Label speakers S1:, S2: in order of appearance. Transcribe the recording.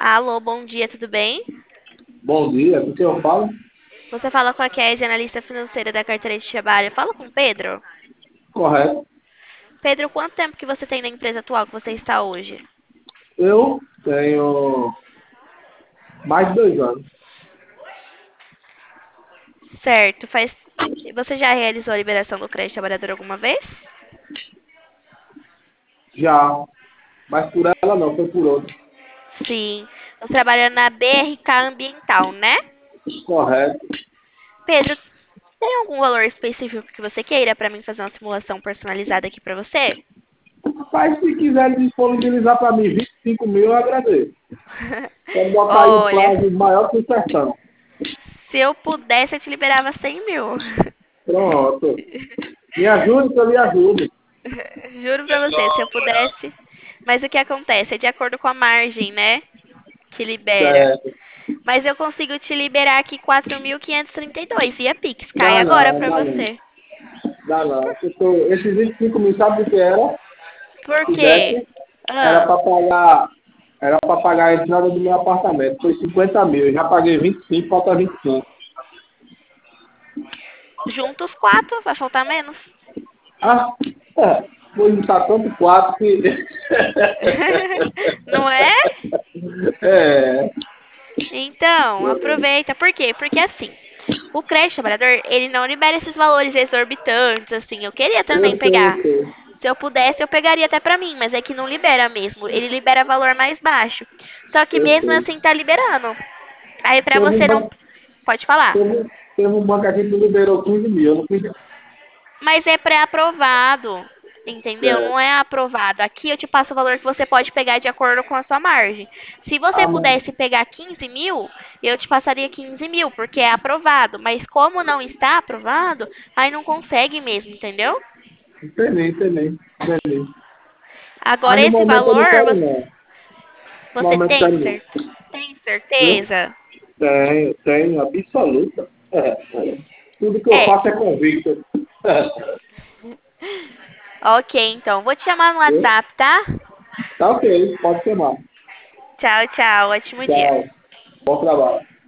S1: Alô, bom dia, tudo bem?
S2: Bom dia, com quem eu falo?
S1: Você fala com a Kézia, analista financeira da carteira de trabalho. Fala com o Pedro.
S2: Correto.
S1: Pedro, quanto tempo que você tem na empresa atual que você está hoje?
S2: Eu tenho mais de 2 anos.
S1: Certo, faz. Você já realizou a liberação do crédito trabalhador alguma vez?
S2: Já, mas por ela não, foi por outra.
S1: Sim. Você trabalha na BRK Ambiental, né?
S2: Correto.
S1: Pedro, tem algum valor específico que você queira para mim fazer uma simulação personalizada aqui para você?
S2: Mas se quiser disponibilizar para mim 25 mil, eu agradeço. Pode botar aí um
S1: Olha,
S2: prazo maior que o sertão.
S1: se eu pudesse, eu te liberava 100 mil.
S2: Pronto. Me ajude que eu lhe ajudo.
S1: Juro pra você, se eu pudesse. Mas o que acontece? É de acordo com a margem, né? Que libera.
S2: Certo.
S1: Mas eu consigo te liberar aqui 4.532 via Pix. Cai
S2: Dá
S1: agora
S2: não,
S1: pra
S2: dá não.
S1: você.
S2: Dá não. Esses 25 mil, sabe o que era?
S1: Por
S2: Se
S1: quê?
S2: desse, era
S1: Ah,
S2: para pagar. Era para pagar a entrada do meu apartamento. Foi 50 mil. Eu já paguei 25, falta 25.
S1: junta os quatro, vai faltar menos.
S2: Ah, vou juntar tanto quatro que.
S1: Não é?
S2: É.
S1: Então, aproveita. Por quê? Porque assim, o crédito trabalhador, ele não libera esses valores exorbitantes, assim. Eu queria também
S2: Eu sei,
S1: pegar.
S2: eu sei.
S1: Se eu pudesse, eu pegaria até pra mim, mas é que não libera mesmo. Ele libera valor mais baixo. Só que
S2: Eu
S1: mesmo
S2: sei.
S1: assim tá liberando. Aí pra
S2: Teve um
S1: você não
S2: banco,
S1: pode falar.
S2: teve um banco aqui que liberou 15 mil. Eu não fiz.
S1: Mas é pré-aprovado. Entendeu?
S2: É.
S1: Não é aprovado. Aqui eu te passo o valor que você pode pegar de acordo com a sua margem. Se você
S2: Ah, mas.
S1: pudesse pegar 15 mil, eu te passaria 15 mil, porque é aprovado. Mas como não está aprovado, aí não consegue mesmo, entendeu?
S2: Entendi, entendi. Entendi. Mas
S1: Agora
S2: no
S1: esse
S2: momento eu não
S1: valor,
S2: quero, não. No
S1: você
S2: momento eu
S1: tem,
S2: quero, não.
S1: tem
S2: Viu?
S1: certeza?
S2: Tenho, absoluta. É. Tudo que eu
S1: É.
S2: faço é convicto.
S1: Ok, então. Vou te chamar no
S2: Viu?
S1: WhatsApp, tá?
S2: Tá ok, pode chamar.
S1: Tchau, tchau. Ótimo dia.
S2: Tchau. Bom trabalho.